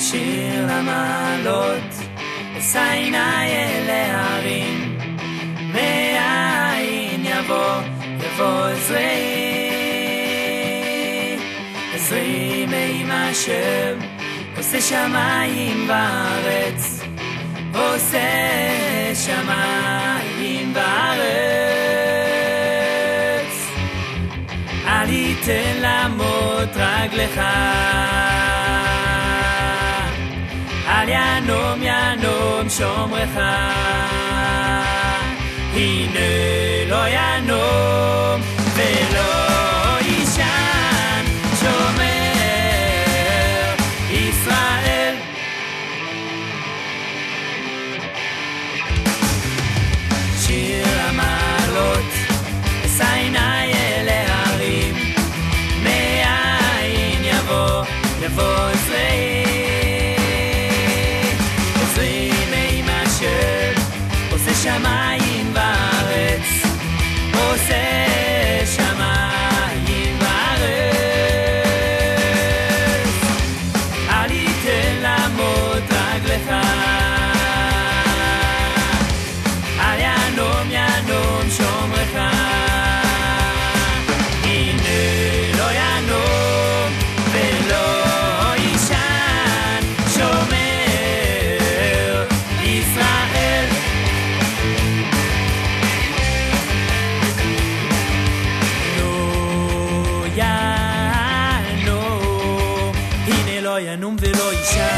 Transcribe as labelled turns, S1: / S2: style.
S1: שיר למעלות, אשא עיניי אל ההרים, מאין יבוא עזרי, עזרי מעם השם, עושה שמיים וארץ, עושה שמיים וארץ. אל יתן למות רגלך, אל ינום שומרך, הנה לא ינום ולא יישן שומר ישראל. שיר המעלות, אשא עיניי אל ההרים, מאין יבוא עזרי, עזרי מעם השם, עושה שמיים וארץ, עושה שמיים וארץ. אל יתן למות רגלך, אל ינום שומרך, הנה לא ינום ולא יישן שומר ישראל. לא ינום, הנה לא ינום ולא יישן